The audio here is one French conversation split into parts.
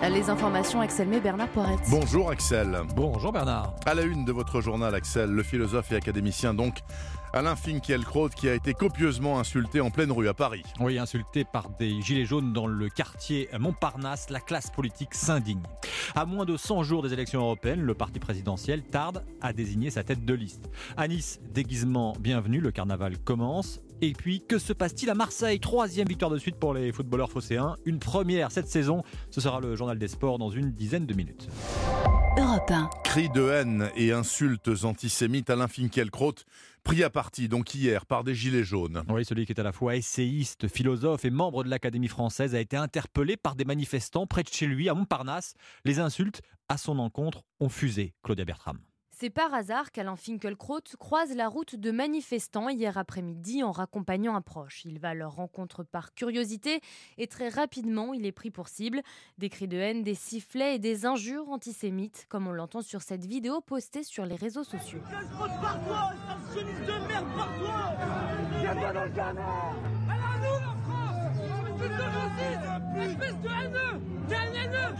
Les informations, Axel May, Bernard Poiret. Bonjour Axel. Bonjour Bernard. À la une de votre journal Axel, le philosophe et académicien donc Alain Finkielkraut qui a été copieusement insulté en pleine rue à Paris. Oui, insulté par des gilets jaunes dans le quartier Montparnasse, la classe politique s'indigne. À moins de 100 jours des élections européennes, le parti présidentiel tarde à désigner sa tête de liste. À Nice, déguisement bienvenu, le carnaval commence. Et puis, que se passe-t-il à Marseille ? 3e victoire de suite pour les footballeurs phocéens. Une première cette saison. Ce sera le journal des sports dans une dizaine de minutes. Europe 1. Cris de haine et insultes antisémites, Alain Finkielkraut pris à partie donc hier par des gilets jaunes. Oui, celui qui est à la fois essayiste, philosophe et membre de l'Académie française a été interpellé par des manifestants près de chez lui à Montparnasse. Les insultes à son encontre ont fusé. Claudia Bertram. C'est par hasard qu'Alain Finkielkraut croise la route de manifestants hier après-midi en raccompagnant un proche. Il va à leur rencontre par curiosité et très rapidement, il est pris pour cible. Des cris de haine, des sifflets et des injures antisémites, comme on l'entend sur cette vidéo postée sur les réseaux sociaux. Espèce de haineux! T'es un haineux!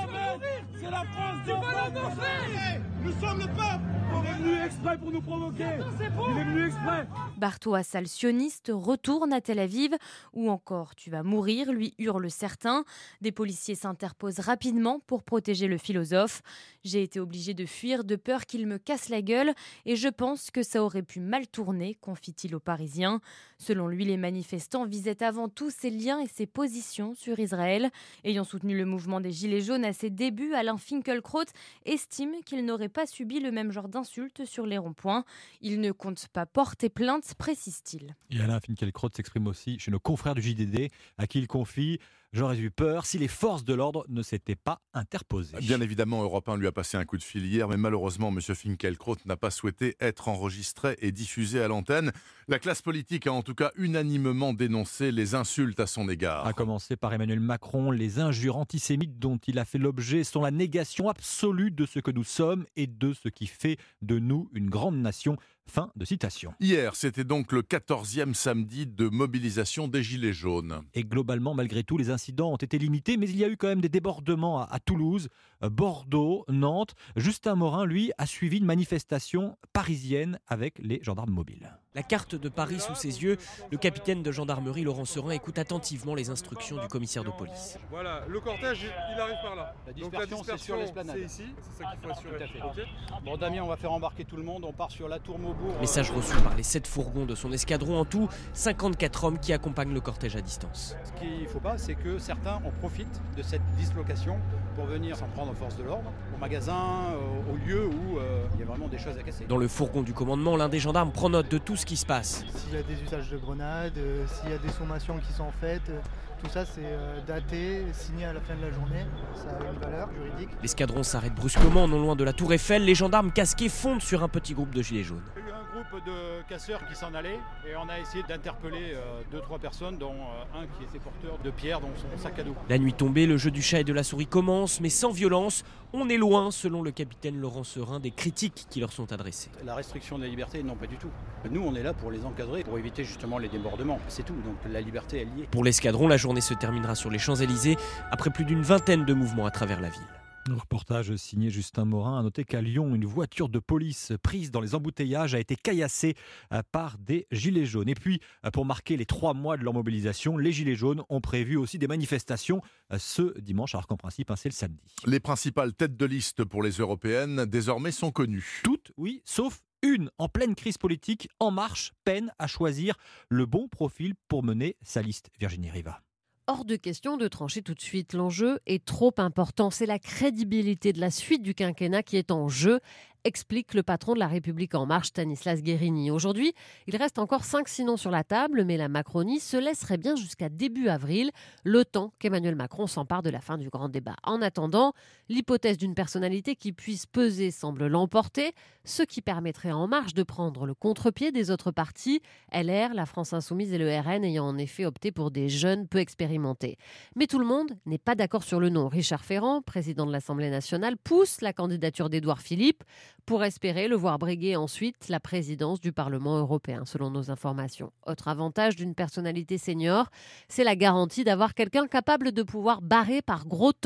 C'est la France de l'enfer! Nous sommes le peuple! On est venu exprès pour nous provoquer! Il est venu exprès! Bartho Assal, sioniste, retourne à Tel Aviv. Ou encore, tu vas mourir, lui hurlent certains. Des policiers s'interposent rapidement pour protéger le philosophe. J'ai été obligé de fuir de peur qu'il me casse la gueule et je pense que ça aurait pu mal tourner, confie-t-il aux Parisiens. Selon lui, les manifestants visaient avant tout ses liens et ses positions sur Israël. Ayant soutenu le mouvement des Gilets jaunes à ses débuts, Alain Finkielkraut estime qu'il n'aurait pas subi le même genre d'insultes sur les ronds-points. Il ne compte pas porter plainte, précise-t-il. Et Alain Finkielkraut s'exprime aussi chez nos confrères du JDD, à qui il confie « J'aurais eu peur si les forces de l'ordre ne s'étaient pas interposées ». Bien évidemment, Europe 1 lui a passé un coup de fil hier, mais malheureusement, M. Finkielkraut n'a pas souhaité être enregistré et diffusé à l'antenne. La classe politique a en tout cas unanimement dénoncé les insultes à son égard. À commencer par Emmanuel Macron, les injures antisémites dont il a fait l'objet sont la négation absolue de ce que nous sommes et de ce qui fait de nous une grande nation. Fin de citation. Hier, c'était donc le 14e samedi de mobilisation des Gilets jaunes. Et globalement, malgré tout, les incidents ont été limités, mais il y a eu quand même des débordements à Toulouse, Bordeaux, Nantes. Justin Morin, lui, a suivi une manifestation parisienne avec les gendarmes mobiles. La carte de Paris sous ses yeux, le capitaine de gendarmerie Laurent Serin écoute attentivement les instructions du commissaire de police. Voilà, le cortège, il arrive par là. La dispersion, c'est sur l'esplanade. C'est ici, c'est ça qu'il faut assurer. Tout à fait. Okay. Bon, Damien, on va faire embarquer tout le monde. On part sur la tour Maubourg. Message reçu par les 7 fourgons de son escadron. En tout, 54 hommes qui accompagnent le cortège à distance. Ce qu'il ne faut pas, c'est que certains en profitent de cette dislocation pour venir s'en prendre aux forces de l'ordre, aux magasins, aux lieux où il y a vraiment des choses à casser. Dans le fourgon du commandement, l'un des gendarmes prend note de tout ce qui se passe. S'il y a des usages de grenades, s'il y a des sommations qui sont faites, tout ça c'est daté, signé à la fin de la journée, ça a une valeur juridique. L'escadron s'arrête brusquement non loin de la tour Eiffel, les gendarmes casqués fondent sur un petit groupe de gilets jaunes. Il y a eu un groupe de casseurs qui s'en allaient et on a essayé d'interpeller 2-3 personnes, dont un qui était porteur de pierres dans son sac à dos. La nuit tombée, le jeu du chat et de la souris commence, mais sans violence. On est loin, selon le capitaine Laurent Serin, des critiques qui leur sont adressées. La restriction des libertés, non, pas du tout. Nous, on est là pour les encadrer, pour éviter justement les débordements. C'est tout, donc la liberté, elle y est. Pour l'escadron, la journée se terminera sur les Champs-Élysées, après plus d'une vingtaine de mouvements à travers la ville. Un reportage signé Justin Morin. A noter qu'à Lyon, une voiture de police prise dans les embouteillages a été caillassée par des gilets jaunes. Et puis, pour marquer les 3 mois de leur mobilisation, les gilets jaunes ont prévu aussi des manifestations ce dimanche, alors qu'en principe, c'est le samedi. Les principales têtes de liste pour les européennes, désormais, sont connues. Toutes, oui, sauf une. En pleine crise politique, En Marche peine à choisir le bon profil pour mener sa liste. Virginie Riva. Hors de question de trancher tout de suite. L'enjeu est trop important. C'est la crédibilité de la suite du quinquennat qui est en jeu, explique le patron de La République En Marche, Stanislas Guerini. Aujourd'hui, il reste encore 5-6 noms sur la table, mais la Macronie se laisserait bien jusqu'à début avril, le temps qu'Emmanuel Macron s'empare de la fin du grand débat. En attendant, l'hypothèse d'une personnalité qui puisse peser semble l'emporter, ce qui permettrait à En Marche de prendre le contre-pied des autres partis, LR, la France Insoumise et le RN ayant en effet opté pour des jeunes peu expérimentés. Mais tout le monde n'est pas d'accord sur le nom. Richard Ferrand, président de l'Assemblée nationale, pousse la candidature d'Édouard Philippe pour espérer le voir briguer ensuite la présidence du Parlement européen, selon nos informations. Autre avantage d'une personnalité senior, c'est la garantie d'avoir quelqu'un capable de pouvoir barrer par gros temps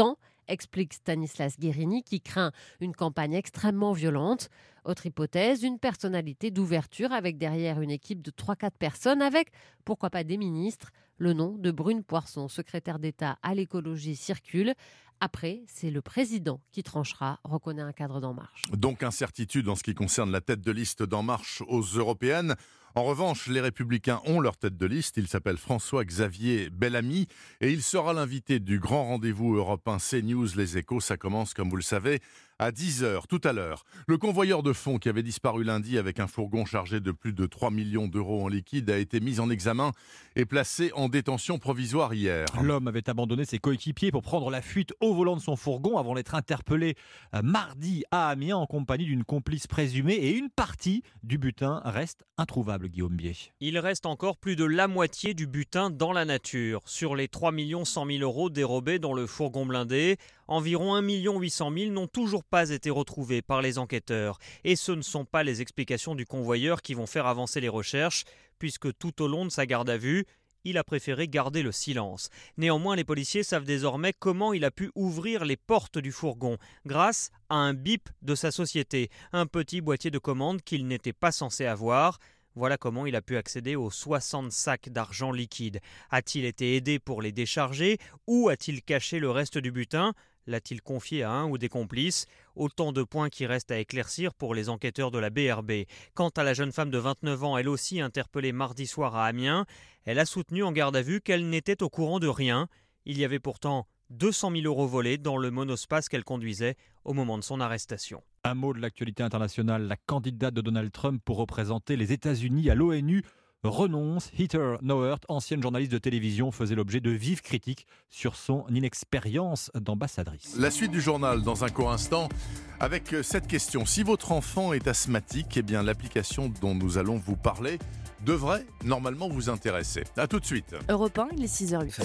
explique Stanislas Guérini qui craint une campagne extrêmement violente. Autre hypothèse, une personnalité d'ouverture avec derrière une équipe de 3-4 personnes avec, pourquoi pas des ministres. Le nom de Brune Poirson, secrétaire d'État à l'écologie, circule. Après, c'est le président qui tranchera, reconnaît un cadre d'En Marche. Donc incertitude en ce qui concerne la tête de liste d'En Marche aux européennes. En revanche, les Républicains ont leur tête de liste. Il s'appelle François-Xavier Bellamy et il sera l'invité du grand rendez-vous européen CNews Les Échos. Ça commence, comme vous le savez, à 10h tout à l'heure. Le convoyeur de fonds qui avait disparu lundi avec un fourgon chargé de plus de 3 millions d'euros en liquide a été mis en examen et placé en détention provisoire hier. L'homme avait abandonné ses coéquipiers pour prendre la fuite au volant de son fourgon avant d'être interpellé mardi à Amiens en compagnie d'une complice présumée et une partie du butin reste introuvable, Guillaume Bier. Il reste encore plus de la moitié du butin dans la nature. Sur les 3 100 000 euros dérobés dans le fourgon blindé, environ 1 800 000 n'ont toujours pas été retrouvés par les enquêteurs. Et ce ne sont pas les explications du convoyeur qui vont faire avancer les recherches, puisque tout au long de sa garde à vue, il a préféré garder le silence. Néanmoins, les policiers savent désormais comment il a pu ouvrir les portes du fourgon, grâce à un bip de sa société, un petit boîtier de commande qu'il n'était pas censé avoir. Voilà comment il a pu accéder aux 60 sacs d'argent liquide. A-t-il été aidé pour les décharger ou a-t-il caché le reste du butin ? L'a-t-il confié à un ou des complices ? Autant de points qui restent à éclaircir pour les enquêteurs de la BRB. Quant à la jeune femme de 29 ans, elle aussi interpellée mardi soir à Amiens, elle a soutenu en garde à vue qu'elle n'était au courant de rien. Il y avait pourtant 200 000 euros volés dans le monospace qu'elle conduisait au moment de son arrestation. Un mot de l'actualité internationale. La candidate de Donald Trump pour représenter les États-Unis à l'ONU renonce. Heather Nauert, ancienne journaliste de télévision, faisait l'objet de vives critiques sur son inexpérience d'ambassadrice. La suite du journal dans un court instant avec cette question. Si votre enfant est asthmatique, eh bien l'application dont nous allons vous parler devrait normalement vous intéresser. A tout de suite. Europe 1, il est 6h08.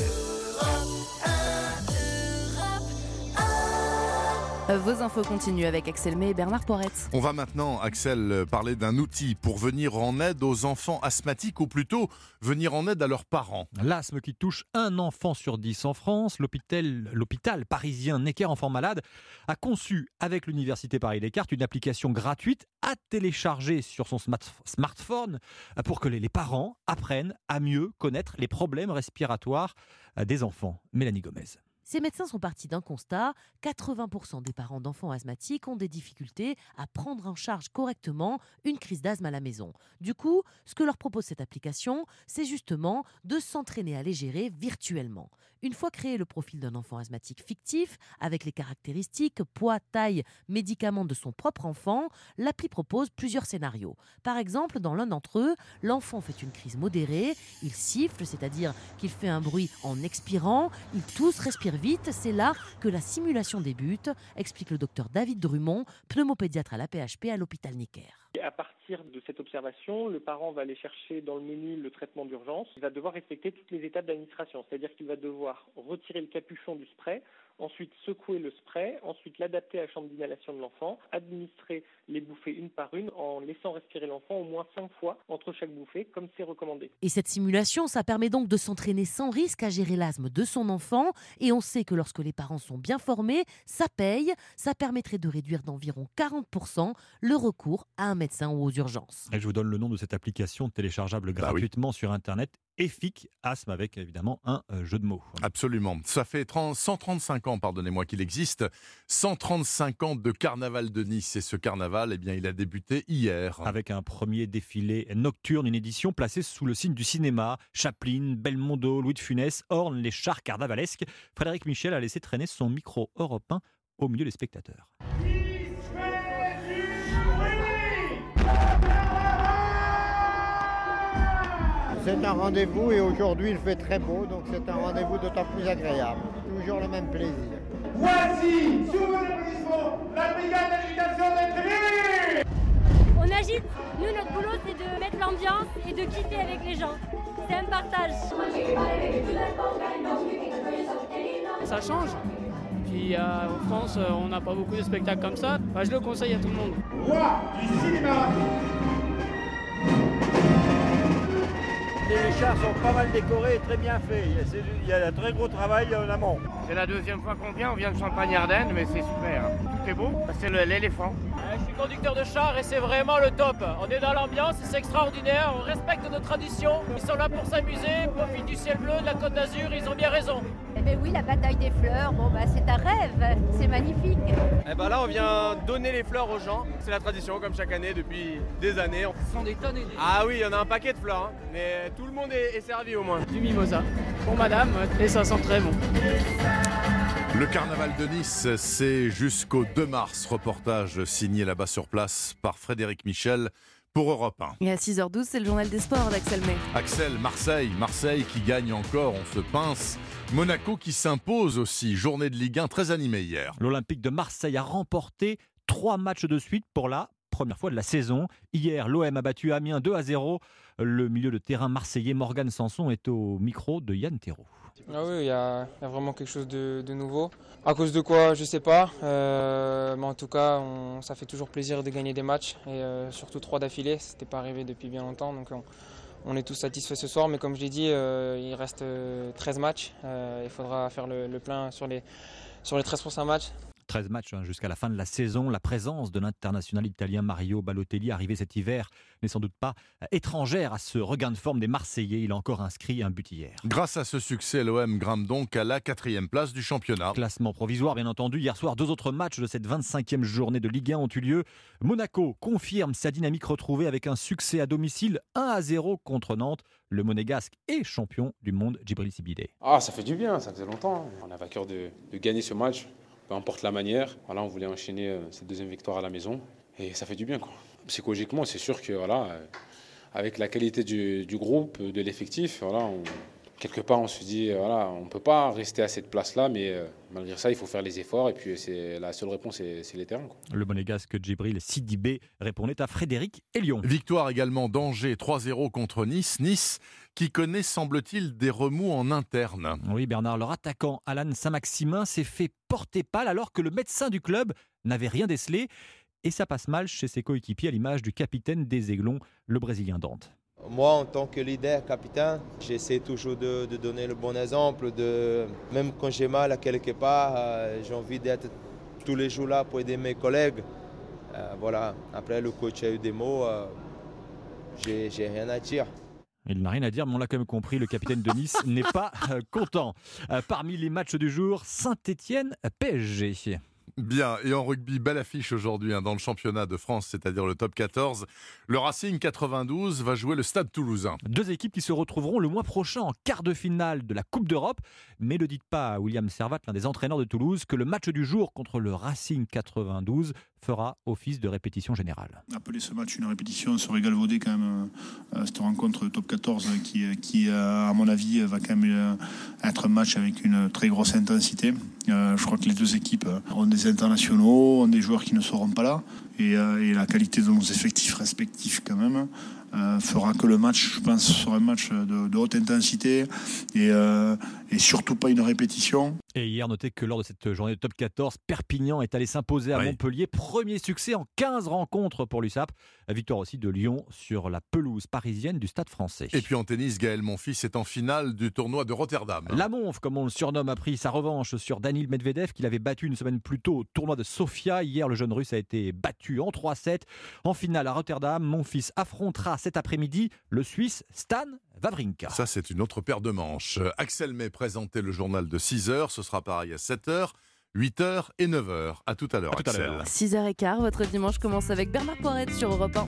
Vos infos continuent avec Axel May et Bernard Poirette. On va maintenant, Axel, parler d'un outil pour venir en aide aux enfants asthmatiques ou plutôt venir en aide à leurs parents. L'asthme qui touche un enfant sur 10 en France, l'hôpital parisien Necker Enfants Malades a conçu avec l'Université Paris-Descartes une application gratuite à télécharger sur son smartphone pour que les parents apprennent à mieux connaître les problèmes respiratoires des enfants. Mélanie Gomez. Ces médecins sont partis d'un constat, 80% des parents d'enfants asthmatiques ont des difficultés à prendre en charge correctement une crise d'asthme à la maison. Du coup, ce que leur propose cette application, c'est justement de s'entraîner à les gérer virtuellement. Une fois créé le profil d'un enfant asthmatique fictif, avec les caractéristiques, poids, taille, médicaments de son propre enfant, l'appli propose plusieurs scénarios. Par exemple, dans l'un d'entre eux, l'enfant fait une crise modérée, il siffle, c'est-à-dire qu'il fait un bruit en expirant, il tousse, respire vite, c'est là que la simulation débute, explique le docteur David Drummond, pneumopédiatre à l'AP-HP à l'hôpital Necker. À partir de cette observation, le parent va aller chercher dans le menu le traitement d'urgence. Il va devoir respecter toutes les étapes d'administration, c'est-à-dire qu'il va devoir retirer le capuchon du spray, ensuite secouer le spray, ensuite l'adapter à la chambre d'inhalation de l'enfant, administrer les bouffées une par une en laissant respirer l'enfant au moins 5 fois entre chaque bouffée, comme c'est recommandé. Et cette simulation, ça permet donc de s'entraîner sans risque à gérer l'asthme de son enfant. Et on sait que lorsque les parents sont bien formés, ça paye. Ça permettrait de réduire d'environ 40% le recours à un médecin ou aux urgences. Et je vous donne le nom de cette application téléchargeable gratuitement sur Internet. EFIC, asthme avec évidemment un jeu de mots. Absolument. Ça fait 135 ans, pardonnez-moi, qu'il existe. 135 ans de carnaval de Nice. Et ce carnaval, eh bien, il a débuté hier. Avec un premier défilé nocturne, une édition placée sous le signe du cinéma. Chaplin, Belmondo, Louis de Funès ornent les chars carnavalesques. Frédéric Michel a laissé traîner son micro européen au milieu des spectateurs. C'est un rendez-vous et aujourd'hui il fait très beau, donc c'est un rendez-vous d'autant plus agréable. Toujours le même plaisir. Voici, sous vos applaudissements, la brigade d'agitation des tribunes. On agite, nous notre boulot c'est de mettre l'ambiance et de kiffer avec les gens. C'est un partage. Ça change. Puis en France, on n'a pas beaucoup de spectacles comme ça. Enfin, je le conseille à tout le monde. Roi du cinéma. Les chars sont pas mal décorés et très bien faits. Il y a un très gros travail en amont. C'est la deuxième fois qu'on vient, on vient de Champagne-Ardenne, mais c'est super. Tout est beau, c'est l'éléphant. Je suis conducteur de char et c'est vraiment le top. On est dans l'ambiance, c'est extraordinaire, on respecte nos traditions. Ils sont là pour s'amuser, profitent du ciel bleu, de la Côte d'Azur, ils ont bien raison. Eh bien oui, la bataille des fleurs, c'est un rêve, c'est magnifique. Eh ben là, on vient donner les fleurs aux gens. C'est la tradition, comme chaque année, depuis des années. Ce sont des tonnes et des... Ah oui, il y en a un paquet de fleurs, hein. Mais tout le monde est servi au moins. Du mimosa pour madame, et ça sent très bon. Le carnaval de Nice, c'est jusqu'au 2 mars. Reportage signé là-bas sur place par Frédéric Michel pour Europe 1. Et à 6h12, c'est le journal des sports d'Axel May. Axel, Marseille qui gagne encore, on se pince. Monaco qui s'impose aussi, journée de Ligue 1 très animée hier. L'Olympique de Marseille a remporté 3 matchs de suite pour la première fois de la saison. Hier, l'OM a battu Amiens 2-0. Le milieu de terrain marseillais Morgan Sanson est au micro de Yann Thérault. Ah oui, il y a vraiment quelque chose de nouveau. À cause de quoi, je ne sais pas. Mais en tout cas, ça fait toujours plaisir de gagner des matchs. Et surtout 3 d'affilée. Ce n'était pas arrivé depuis bien longtemps. Donc on est tous satisfaits ce soir. Mais comme je l'ai dit, il reste 13 matchs. Il faudra faire le plein sur les 13 prochains matchs. 13 matchs jusqu'à la fin de la saison. La présence de l'international italien Mario Balotelli, arrivé cet hiver, n'est sans doute pas étrangère à ce regain de forme des Marseillais. Il a encore inscrit un but hier. Grâce à ce succès, l'OM grimpe donc à la 4e place du championnat. Classement provisoire, bien entendu. Hier soir, 2 autres matchs de cette 25e journée de Ligue 1 ont eu lieu. Monaco confirme sa dynamique retrouvée avec un succès à domicile 1-0 contre Nantes. Le Monégasque est champion du monde, Djibril Sibidé. Ça fait du bien, ça faisait longtemps. On avait à cœur de gagner ce match. Peu importe la manière, on voulait enchaîner cette 2e victoire à la maison et ça fait du bien, quoi. Psychologiquement, c'est sûr que avec la qualité du groupe, de l'effectif, quelque part on se dit on ne peut pas rester à cette place-là, mais malgré ça il faut faire les efforts et puis la seule réponse c'est les terrains, quoi. Le Monégasque Djibril Sidibé répondait à Frédéric Elion. Victoire également d'Angers 3-0 contre Nice. Nice qui connaît, semble-t-il, des remous en interne. Oui, Bernard, leur attaquant Alan Saint-Maximin s'est fait porter pâle alors que le médecin du club n'avait rien décelé. Et ça passe mal chez ses coéquipiers à l'image du capitaine des Aiglons, le Brésilien Dante. Moi, en tant que leader, capitaine, j'essaie toujours de donner le bon exemple. Même quand j'ai mal à quelque part, j'ai envie d'être tous les jours là pour aider mes collègues. Après, le coach a eu des mots, j'ai rien à dire. Il n'a rien à dire, mais on l'a quand même compris, le capitaine de Nice n'est pas content. Parmi les matchs du jour, Saint-Étienne-PSG. Bien, et en rugby, belle affiche aujourd'hui dans le championnat de France, c'est-à-dire le top 14. Le Racing 92 va jouer le Stade Toulousain. 2 équipes qui se retrouveront le mois prochain en quart de finale de la Coupe d'Europe. Mais ne dites pas à William Servat, l'un des entraîneurs de Toulouse, que le match du jour contre le Racing 92 fera office de répétition générale. Appeler ce match une répétition serait galvaudé quand même. Cette rencontre top 14 qui à mon avis, va quand même être un match avec une très grosse intensité. Je crois que les 2 équipes ont des internationaux, ont des joueurs qui ne seront pas là. Et la qualité de nos effectifs respectifs quand même fera que le match, je pense, sera un match de haute intensité et surtout pas une répétition. Et hier, notez que lors de cette journée de top 14, Perpignan est allé s'imposer à Montpellier. Premier succès en 15 rencontres pour l'USAP. Victoire aussi de Lyon sur la pelouse parisienne du Stade français. Et puis en tennis, Gaël Monfils est en finale du tournoi de Rotterdam. La Monf, comme on le surnomme, a pris sa revanche sur Daniil Medvedev qu'il avait battu une semaine plus tôt au tournoi de Sofia. Hier, le jeune russe a été battu en 3-7. En finale à Rotterdam, Monfils affrontera cet après-midi le Suisse Stan Wawrinka. Ça, c'est une autre paire de manches. Axel May présentait le journal de 6h. Ce sera pareil à 7h, 8h et 9h. À tout à l'heure, Axel. 6h15, votre dimanche commence avec Bernard Poirette sur Europe 1.